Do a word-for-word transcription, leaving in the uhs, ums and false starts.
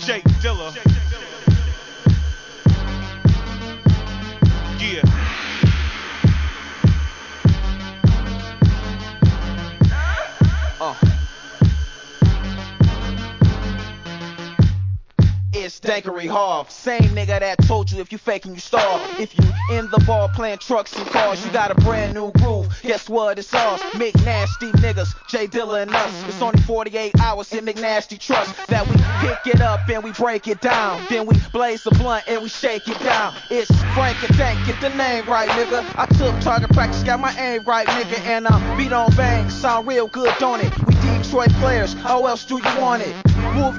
Jay Dilla. Yeah. Uh. It's Dankery Harv, same nigga that told you if you faking you starve. If you in the ball playing trucks and cars, you got a brand new groove. Guess what? It's ours. McNasty niggas, Jay Dilla and us. It's only forty-eight hours in McNasty trust that we pick it up and we break it down. Then we blaze the blunt and we shake it down. It's Frank and Tank, get the name right, nigga. I took target practice, got my aim right, nigga, and I beat on bang. Sound real good, don't it? We Detroit players, how else do you want it?